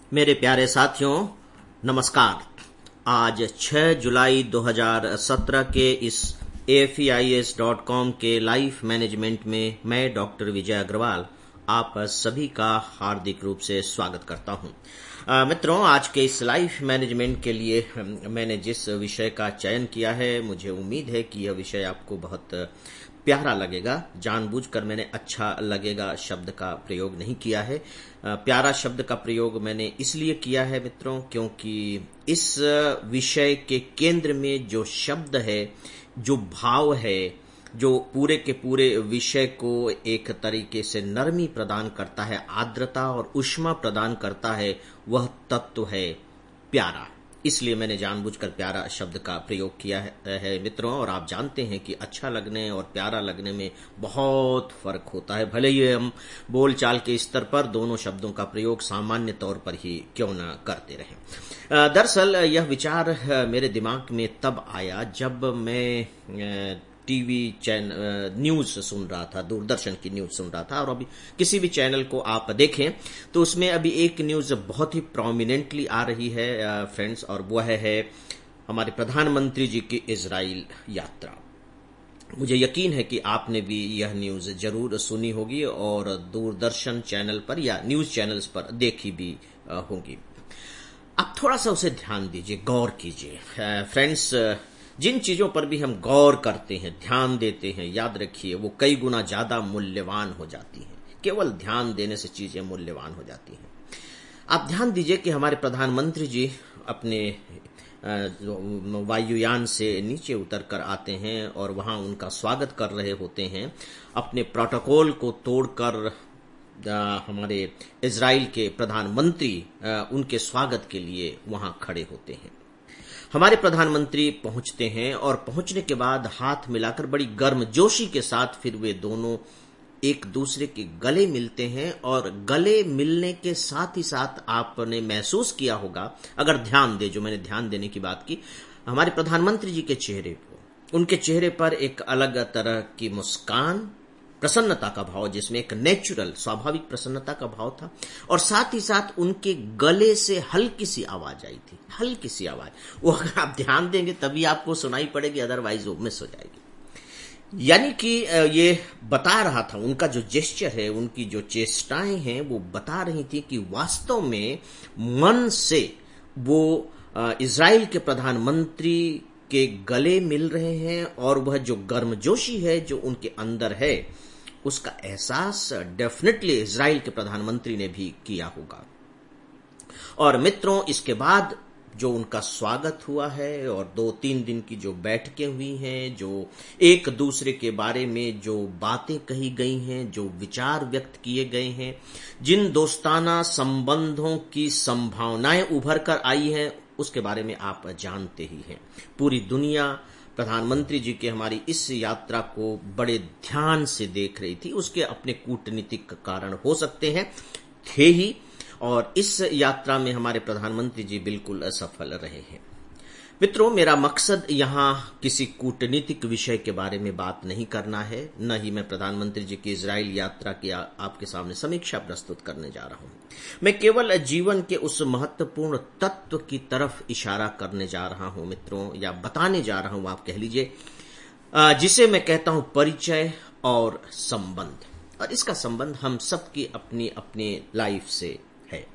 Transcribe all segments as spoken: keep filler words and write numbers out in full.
मेरे प्यारे साथियों, नमस्कार। आज छह जुलाई दो हज़ार सत्रह के इस A F E I S dot com के लाइफ मैनेजमेंट में मैं डॉक्टर विजय अग्रवाल आप सभी का हार्दिक रूप से स्वागत करता हूं। आ, मित्रों, आज के इस लाइफ मैनेजमेंट के लिए मैंने जिस विषय का चयन किया है, मुझे उम्मीद है कि यह विषय आपको बहुत प्यारा लगेगा। जानबूझकर मैंने अच्छा लगेगा शब्द का प्रयोग नहीं किया है। प्यारा शब्द का प्रयोग मैंने इसलिए किया है मित्रों, क्योंकि इस विषय के केंद्र में जो शब्द है, जो भाव है, जो पूरे के पूरे विषय को एक तरीके से नरमी प्रदान करता है, आर्द्रता और ऊष्मा प्रदान करता है, वह तत्व है प्यारा। इसलिए मैंने जानबूझकर प्यारा शब्द का प्रयोग किया है, है मित्रों। और आप जानते हैं कि अच्छा लगने और प्यारा लगने में बहुत फर्क होता है, भले ही हम बोलचाल के स्तर पर दोनों शब्दों का प्रयोग सामान्य तौर पर ही क्यों न करते रहें। दरअसल यह विचार मेरे दिमाग में तब आया जब मैं टीवी चैनल न्यूज सुन रहा था, दूरदर्शन की न्यूज सुन रहा था। और अभी किसी भी चैनल को आप देखें तो उसमें अभी एक न्यूज बहुत ही प्रोमिनेंटली आ रही है फ्रेंड्स, और वह है हमारे प्रधानमंत्री जी की इजराइल यात्रा। मुझे यकीन है कि आपने भी यह न्यूज जरूर सुनी होगी और दूरदर्शन चैनल पर या न्यूज चैनल्स पर देखी भी होगी। आप थोड़ा सा उसे ध्यान दीजिए, गौर कीजिए फ्रेंड्स। जिन चीजों पर भी हम गौर करते हैं, ध्यान देते हैं, याद रखिए वो कई गुना ज्यादा मूल्यवान हो जाती हैं। केवल ध्यान देने से चीजें मूल्यवान हो जाती हैं। आप ध्यान दीजिए कि हमारे प्रधानमंत्री जी अपने वायुयान से नीचे उतर कर आते हैं और वहां उनका स्वागत कर रहे होते हैं। अपने प्रोटोकॉल को तोड़कर हमारे इजराइल के प्रधानमंत्री उनके स्वागत के लिए वहां खड़े होते हैं। हमारे प्रधानमंत्री पहुंचते हैं और पहुंचने के बाद हाथ मिलाकर बड़ी गर्मजोशी के साथ फिर वे दोनों एक दूसरे के गले मिलते हैं। और गले मिलने के साथ ही साथ आपने महसूस किया होगा, अगर ध्यान दे, जो मैंने ध्यान देने की बात की, हमारे प्रधानमंत्री जी के चेहरे पर, उनके चेहरे पर एक अलग तरह की मुस्कान, प्रसन्नता का भाव, जिसमें एक नेचुरल स्वाभाविक प्रसन्नता का भाव था। और साथ ही साथ उनके गले से हल्की सी आवाज आई थी, हल्की सी आवाज। वो अगर आप ध्यान देंगे तभी आपको सुनाई पड़ेगी, अदरवाइज वो मिस हो जाएगी। यानी कि ये बता रहा था, उनका जो जेस्चर है, उनकी जो चेष्टाएं हैं, वो बता रही थी कि वास्तव में मन से वो इजराइल के प्रधानमंत्री के गले मिल रहे हैं। और वह जो गर्मजोशी है जो उनके अंदर है, उसका एहसास डेफिनेटली इजराइल के प्रधानमंत्री ने भी किया होगा। और मित्रों, इसके बाद जो उनका स्वागत हुआ है और दो तीन दिन की जो बैठकें हुई हैं, जो एक दूसरे के बारे में जो बातें कही गई हैं, जो विचार व्यक्त किए गए हैं, जिन दोस्ताना संबंधों की संभावनाएं उभर कर आई हैं, उसके बारे में आप जानते ही हैं। पूरी दुनिया प्रधानमंत्री जी के हमारी इस यात्रा को बड़े ध्यान से देख रही थी। उसके अपने कूटनीतिक कारण हो सकते हैं, थे ही, और इस यात्रा में हमारे प्रधानमंत्री जी बिल्कुल असफल रहे हैं। मित्रों, मेरा मकसद यहाँ किसी कूटनीतिक विषय के बारे में बात नहीं करना है, न ही मैं प्रधानमंत्री जी की इजराइल यात्रा की आपके सामने समीक्षा प्रस्तुत करने जा रहा हूँ। मैं केवल जीवन के उस महत्वपूर्ण तत्व की तरफ इशारा करने जा रहा हूँ मित्रों, या बताने जा रहा हूँ, आप कह लीजिए, जिसे मैं कहता हूँ परिचय और संबंध। और इसका संबंध हम सबकी अपनी अपनी लाइफ से है।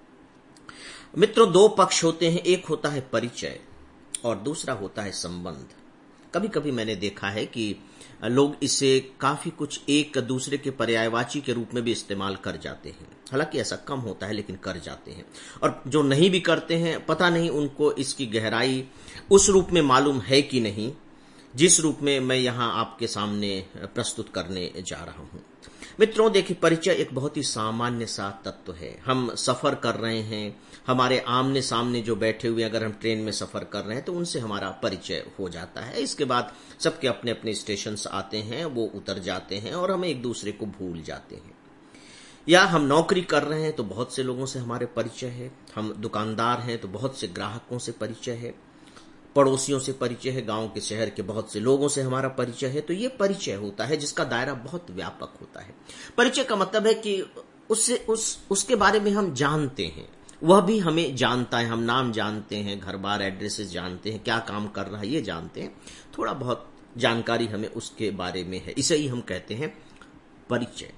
मित्रों, दो पक्ष होते हैं, एक होता है परिचय और दूसरा होता है संबंध। कभी कभी मैंने देखा है कि लोग इसे काफी कुछ एक दूसरे के पर्यायवाची के रूप में भी इस्तेमाल कर जाते हैं। हालांकि ऐसा कम होता है, लेकिन कर जाते हैं। और जो नहीं भी करते हैं, पता नहीं उनको इसकी गहराई उस रूप में मालूम है कि नहीं, जिस रूप में मैं यहां आपके सामने प्रस्तुत करने जा रहा हूं। मित्रों, देखिए, परिचय एक बहुत ही सामान्य सा तत्व है। हम सफर कर रहे हैं, हमारे आमने सामने जो बैठे हुए, अगर हम ट्रेन में सफर कर रहे हैं तो उनसे हमारा परिचय हो जाता है। इसके बाद सबके अपने अपने स्टेशन आते हैं, वो उतर जाते हैं और हम एक दूसरे को भूल जाते हैं। या हम नौकरी कर रहे हैं तो बहुत से लोगों से हमारे परिचय है, हम दुकानदार हैं तो बहुत से ग्राहकों से परिचय है, पड़ोसियों से परिचय है, गांव के शहर के बहुत से लोगों से हमारा परिचय है। तो ये परिचय होता है जिसका दायरा बहुत व्यापक होता है। परिचय का मतलब है कि उससे उस उसके बारे में हम जानते हैं, वह भी हमें जानता है, हम नाम जानते हैं, घर बार एड्रेसेस जानते हैं, क्या काम कर रहा है ये जानते हैं, थोड़ा बहुत जानकारी हमें उसके बारे में है। इसे ही हम कहते हैं परिचय।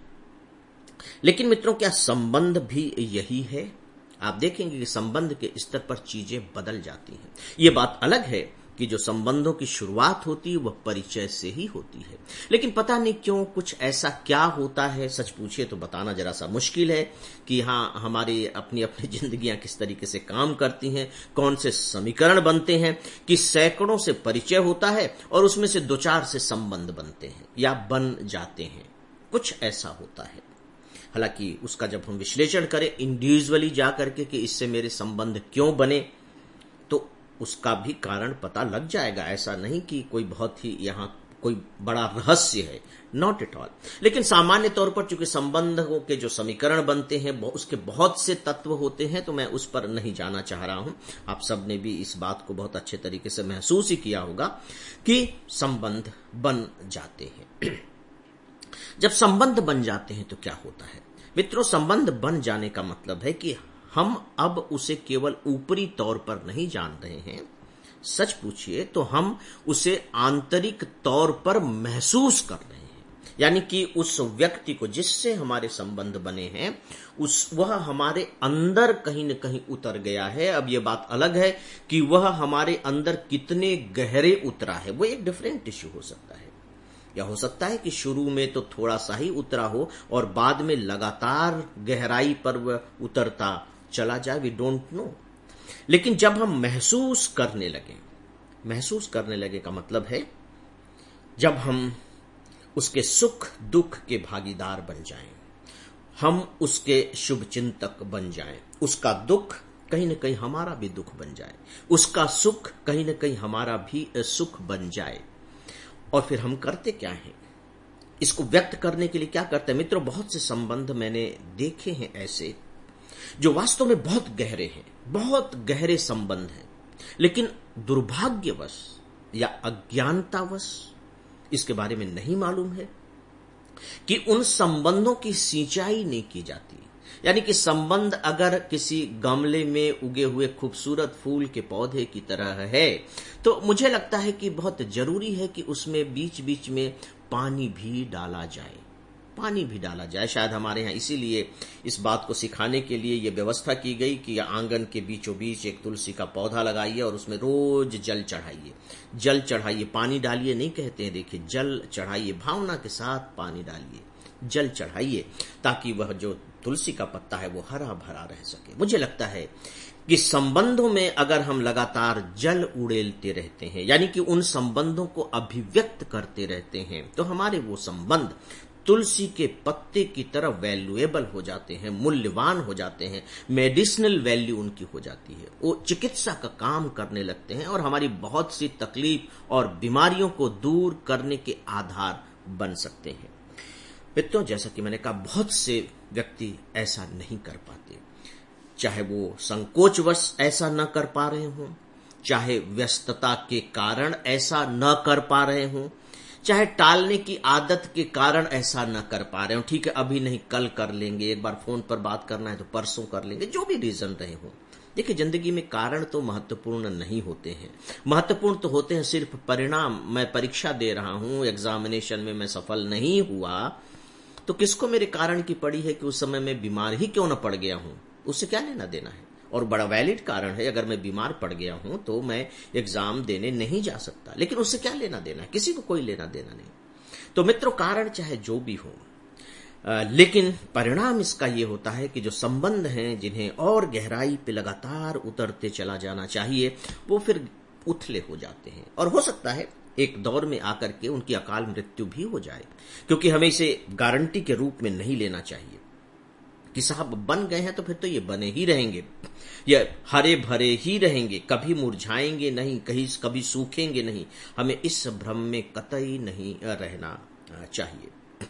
लेकिन मित्रों, क्या संबंध भी यही है? आप देखेंगे कि संबंध के स्तर पर चीजें बदल जाती हैं। ये बात अलग है कि जो संबंधों की शुरुआत होती है वह परिचय से ही होती है, लेकिन पता नहीं क्यों कुछ ऐसा क्या होता है, सच पूछिए तो बताना जरा सा मुश्किल है कि हाँ, हमारी अपनी अपनी जिंदगियां किस तरीके से काम करती हैं, कौन से समीकरण बनते हैं कि सैकड़ों से परिचय होता है और उसमें से दो चार से संबंध बनते हैं या बन जाते हैं। कुछ ऐसा होता है। हालांकि उसका जब हम विश्लेषण करें इंडिविजुअली जाकर के कि इससे मेरे संबंध क्यों बने, तो उसका भी कारण पता लग जाएगा। ऐसा नहीं कि कोई बहुत ही यहां कोई बड़ा रहस्य है, नॉट एट ऑल। लेकिन सामान्य तौर पर चूंकि संबंधों के जो समीकरण बनते हैं उसके बहुत से तत्व होते हैं, तो मैं उस पर नहीं जाना चाह रहा हूं। आप सब ने भी इस बात को बहुत अच्छे तरीके से महसूस ही किया होगा कि संबंध बन जाते हैं। जब संबंध बन जाते हैं तो क्या होता है मित्रों? संबंध बन जाने का मतलब है कि हम अब उसे केवल ऊपरी तौर पर नहीं जान रहे हैं, सच पूछिए तो हम उसे आंतरिक तौर पर महसूस कर रहे हैं। यानी कि उस व्यक्ति को जिससे हमारे संबंध बने हैं उस वह हमारे अंदर कहीं न कहीं उतर गया है। अब यह बात अलग है कि वह हमारे अंदर कितने गहरे उतरा है, वो एक डिफरेंट इश्यू हो सकता है। या हो सकता है कि शुरू में तो थोड़ा सा ही उतरा हो और बाद में लगातार गहराई पर वह उतरता चला जाए, वी डोंट नो। लेकिन जब हम महसूस करने लगे, महसूस करने लगे का मतलब है जब हम उसके सुख दुख के भागीदार बन जाएं, हम उसके शुभ चिंतक बन जाएं, उसका दुख कहीं न कहीं हमारा भी दुख बन जाए, उसका सुख कहीं न कहीं हमारा भी सुख बन जाए। और फिर हम करते क्या हैं? इसको व्यक्त करने के लिए क्या करते हैं मित्रों? बहुत से संबंध मैंने देखे हैं ऐसे जो वास्तव में बहुत गहरे हैं, बहुत गहरे संबंध हैं, लेकिन दुर्भाग्यवश या अज्ञानतावश इसके बारे में नहीं मालूम है कि उन संबंधों की सिंचाई नहीं की जाती। यानी कि संबंध अगर किसी गमले में उगे हुए खूबसूरत फूल के पौधे की तरह है, तो मुझे लगता है कि बहुत जरूरी है कि उसमें बीच बीच में पानी भी डाला जाए, पानी भी डाला जाए। शायद हमारे यहाँ इसीलिए इस बात को सिखाने के लिए ये व्यवस्था की गई कि आंगन के बीचों बीच एक तुलसी का पौधा लगाइए और उसमें रोज जल चढ़ाइए, जल चढ़ाइए, पानी डालिए नहीं कहते हैं, देखिए जल चढ़ाइए, भावना के साथ पानी डालिए, जल चढ़ाइए, ताकि वह जो तुलसी का पत्ता है वो हरा भरा रह सके। मुझे लगता है कि संबंधों में अगर हम लगातार जल उड़ेलते रहते हैं, यानी कि उन संबंधों को अभिव्यक्त करते रहते हैं, तो हमारे वो संबंध तुलसी के पत्ते की तरह वैल्यूएबल हो जाते हैं, मूल्यवान हो जाते हैं, मेडिसिनल वैल्यू उनकी हो जाती है, वो चिकित्सा का काम करने लगते हैं और हमारी बहुत सी तकलीफ और बीमारियों को दूर करने के आधार बन सकते हैं। मित्रों, जैसा कि मैंने कहा, बहुत से व्यक्ति ऐसा नहीं कर पाते, चाहे वो संकोचवश ऐसा न कर पा रहे हों, चाहे व्यस्तता के कारण ऐसा न कर पा रहे हों, चाहे टालने की आदत के कारण ऐसा न कर पा रहे हो, ठीक है अभी नहीं कल कर लेंगे, एक बार फोन पर बात करना है तो परसों कर लेंगे, जो भी रीजन रहे हो। देखिए, जिंदगी में कारण तो महत्वपूर्ण नहीं होते हैं, महत्वपूर्ण तो होते हैं सिर्फ परिणाम। मैं परीक्षा दे रहा हूं, एग्जामिनेशन में मैं सफल नहीं हुआ, तो किसको मेरे कारण की पड़ी है कि उस समय मैं बीमार ही क्यों न पड़ गया हूं, उससे क्या लेना देना है। और बड़ा वैलिड कारण है, अगर मैं बीमार पड़ गया हूं तो मैं एग्जाम देने नहीं जा सकता, लेकिन उससे क्या लेना देना है, किसी को कोई लेना देना नहीं। तो मित्रों, कारण चाहे जो भी हो, आ, लेकिन परिणाम इसका ये होता है कि जो संबंध हैं जिन्हें और गहराई पे लगातार उतरते चला जाना चाहिए, वो फिर उथले हो जाते हैं और हो सकता है एक दौर में आकर के उनकी अकाल मृत्यु भी हो जाए, क्योंकि हमें इसे गारंटी के रूप में नहीं लेना चाहिए कि साहब बन गए हैं तो फिर तो ये बने ही रहेंगे, ये हरे भरे ही रहेंगे, कभी मुरझाएंगे नहीं, कहीं कभी सूखेंगे नहीं। हमें इस भ्रम में कतई नहीं रहना चाहिए।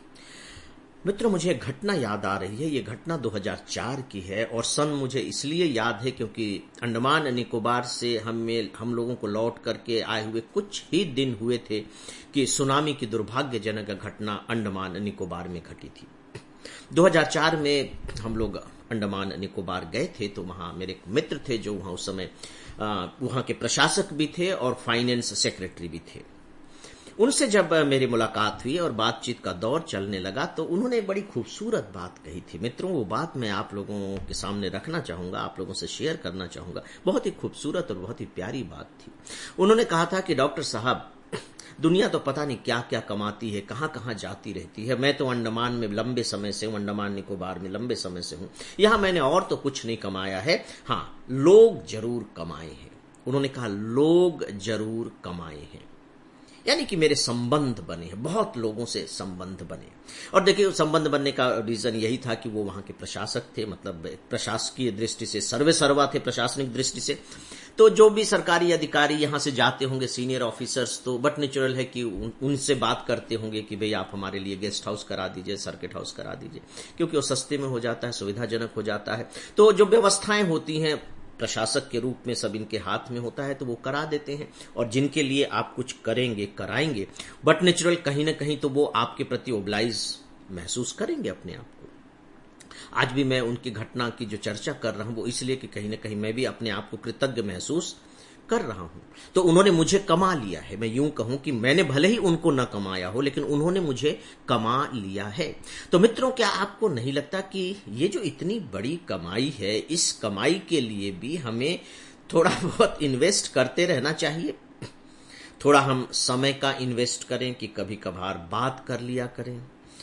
मित्रों, मुझे एक घटना याद आ रही है। ये घटना दो हज़ार चार की है और सन मुझे इसलिए याद है क्योंकि अंडमान निकोबार से हमें हम लोगों को लौट करके आए हुए कुछ ही दिन हुए थे कि सुनामी की दुर्भाग्यजनक घटना अंडमान निकोबार में घटी थी। दो हज़ार चार में हम लोग अंडमान निकोबार गए थे तो वहां मेरे एक मित्र थे जो वहां उस समय वहां के प्रशासक भी थे और फाइनेंस सेक्रेटरी भी थे। उनसे जब मेरी मुलाकात हुई और बातचीत का दौर चलने लगा तो उन्होंने एक बड़ी खूबसूरत बात कही थी। मित्रों, वो बात मैं आप लोगों के सामने रखना चाहूंगा, आप लोगों से शेयर करना चाहूंगा। बहुत ही खूबसूरत और बहुत ही प्यारी बात थी। उन्होंने कहा था कि डॉक्टर साहब, दुनिया तो पता नहीं क्या क्या कमाती है, कहां कहां जाती रहती है। मैं तो अंडमान में लंबे समय से हूं, अंडमान निकोबार में लंबे समय से हूं। यहां मैंने और तो कुछ नहीं कमाया है, हां लोग जरूर कमाए हैं। उन्होंने कहा लोग जरूर कमाए हैं, यानी कि मेरे संबंध बने हैं, बहुत लोगों से संबंध बने। और देखिए, संबंध बनने का रीजन यही था कि वो वहां के प्रशासक थे, मतलब प्रशासकीय दृष्टि से सर्वे सर्वा थे, प्रशासनिक दृष्टि से। तो जो भी सरकारी अधिकारी यहां से जाते होंगे, सीनियर ऑफिसर्स, तो बट नेचुरल है कि उन, उनसे बात करते होंगे कि भाई आप हमारे लिए गेस्ट हाउस करा दीजिए, सर्किट हाउस करा दीजिए, क्योंकि वो सस्ते में हो जाता है, सुविधाजनक हो जाता है। तो जो व्यवस्थाएं होती हैं प्रशासक के रूप में सब इनके हाथ में होता है, तो वो करा देते हैं। और जिनके लिए आप कुछ करेंगे, कराएंगे, बट नेचुरल कहीं ना कहीं तो वो आपके प्रति ओब्लाइज महसूस करेंगे अपने आप को। आज भी मैं उनकी घटना की जो चर्चा कर रहा हूं वो इसलिए कि कहीं ना कहीं मैं भी अपने आप को कृतज्ञ महसूस कर रहा हूं। तो उन्होंने मुझे कमा लिया है। मैं यूं कहूं कि मैंने भले ही उनको न कमाया हो, लेकिन उन्होंने मुझे कमा लिया है। तो मित्रों, क्या आपको नहीं लगता कि ये जो इतनी बड़ी कमाई है, इस कमाई के लिए भी हमें थोड़ा बहुत इन्वेस्ट करते रहना चाहिए? थोड़ा हम समय का इन्वेस्ट करें कि कभी कभार बात कर लिया करें,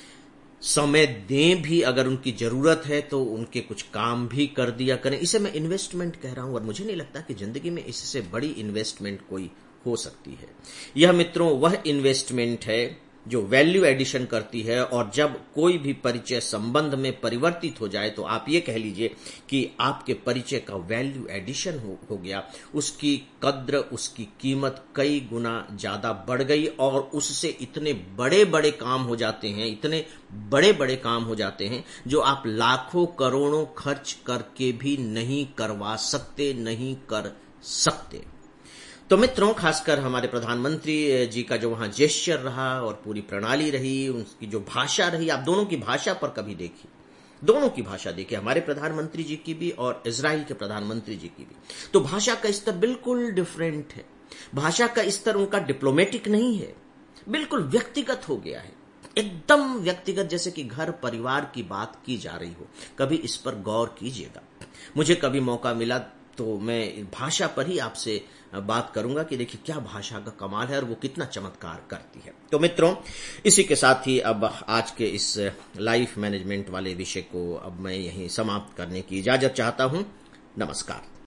समय दें भी, अगर उनकी जरूरत है तो उनके कुछ काम भी कर दिया करें। इसे मैं इन्वेस्टमेंट कह रहा हूं और मुझे नहीं लगता कि जिंदगी में इससे बड़ी इन्वेस्टमेंट कोई हो सकती है। यह मित्रों वह इन्वेस्टमेंट है जो वैल्यू एडिशन करती है, और जब कोई भी परिचय संबंध में परिवर्तित हो जाए तो आप ये कह लीजिए कि आपके परिचय का वैल्यू एडिशन हो, हो गया, उसकी कद्र, उसकी कीमत कई गुना ज्यादा बढ़ गई, और उससे इतने बड़े बड़े काम हो जाते हैं, इतने बड़े बड़े काम हो जाते हैं जो आप लाखों करोड़ों खर्च करके भी नहीं करवा सकते, नहीं कर सकते। तो मित्रों, खासकर हमारे प्रधानमंत्री जी का जो वहां जेस्चर रहा और पूरी प्रणाली रही, उनकी जो भाषा रही, आप दोनों की भाषा पर कभी देखिए, दोनों की भाषा देखिए, हमारे प्रधानमंत्री जी की भी और इजराइल के प्रधानमंत्री जी की भी। तो भाषा का स्तर बिल्कुल डिफरेंट है। भाषा का स्तर उनका डिप्लोमेटिक नहीं है, बिल्कुल व्यक्तिगत हो गया है, एकदम व्यक्तिगत, जैसे कि घर परिवार की बात की जा रही हो। कभी इस पर गौर कीजिएगा। मुझे कभी मौका मिला तो मैं भाषा पर ही आपसे बात करूंगा कि देखिए क्या भाषा का कमाल है और वो कितना चमत्कार करती है। तो मित्रों, इसी के साथ ही अब आज के इस लाइफ मैनेजमेंट वाले विषय को अब मैं यहीं समाप्त करने की इजाजत चाहता हूं। नमस्कार।